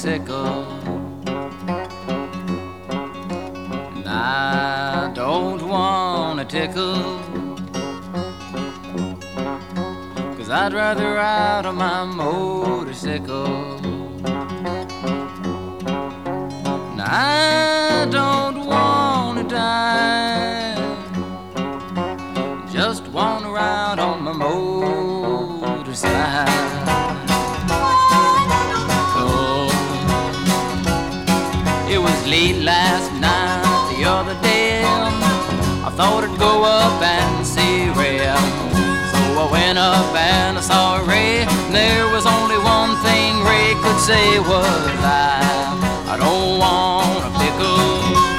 motorcycle. And I don't wanna tickle, 'cause I'd rather ride on my motorcycle. And I don't wanna die, just wanna ride on my motorcycle. Oh, it was late last night, the other day. I thought I'd go up and see Ray. So I went up and I saw Ray, and there was only one thing Ray could say was, I don't want a pickle,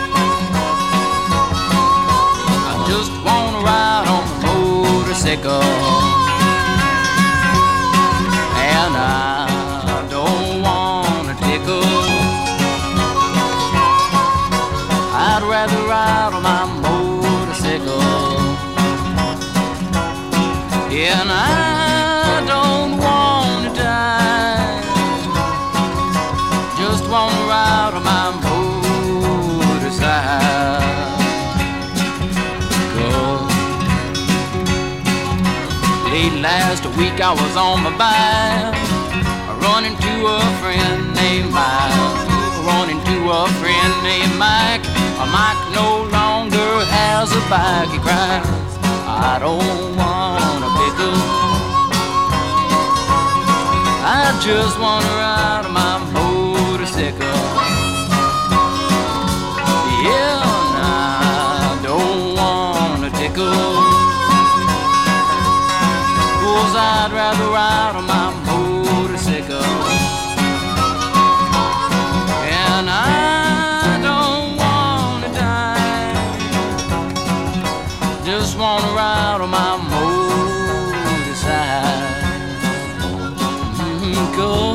I just wanna ride on a motorcycle. And I don't want a tickle, I'd rather ride on my motorcycle. And I don't wanna die, just wanna ride on my motorcycle. Late last week I was on my bike, running to a friend named Mike. Running to a friend named Mike. Mike no longer has a bike. He cries, I don't want a pickle, I just wanna ride on my motorcycle. Yeah, and I don't want a tickle, 'cause I'd rather ride on my motorcycle. And I don't wanna die, just wanna ride on my motorcycle.